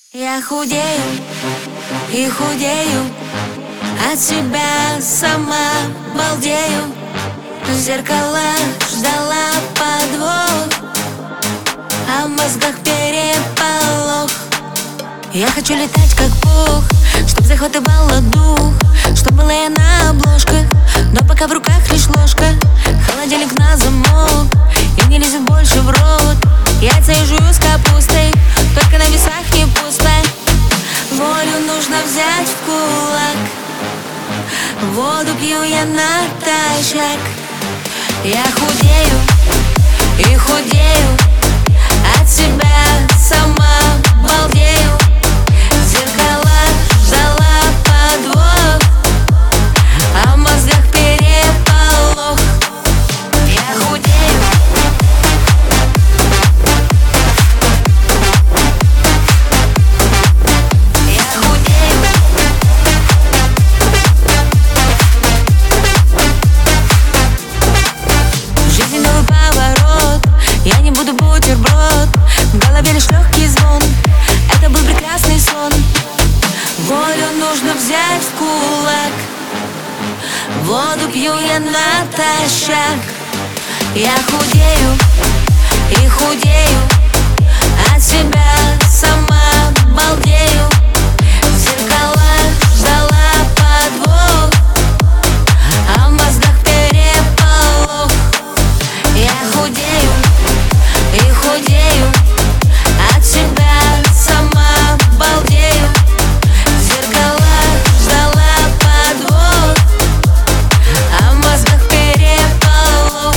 Я худею и худею, от себя сама балдею. В зеркала ждала подвох, а в мозгах переполох. Я хочу летать как пух, чтоб захватывало дух, чтоб была я на обложках, но пока в руках лишь ложка. Холодильник на замок и не лезет больше в рот. Яйца я жую с капустой, только на весах не пусто. Волю нужно взять в кулак, воду пью я натощак. Я худею и худею, от себя сама балдею. В зеркала ждала подвох, а в мозгах переполох. Я худею. Я не буду бутерброд, в голове лишь легкий звон. Это был прекрасный сон. Волю нужно взять в кулак, воду пью я натощак. Я худею и худею, от себя сама балдею. В зеркала ждала подвох, а в мозгах переполох. Я худею и худею, от себя сама балдею. В зеркала ждала подвох, а в мозгах переполох.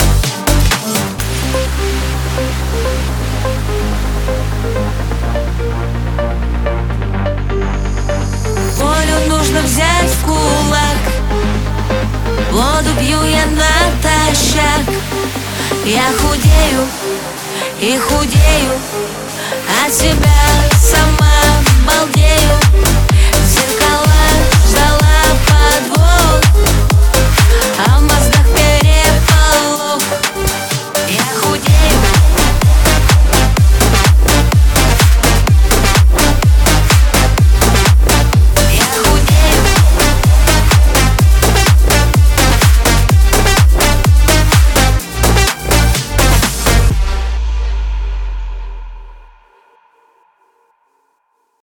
Волю нужно взять в кулак, воду пью я натощак. Я худею и худею, от себя сама балдею.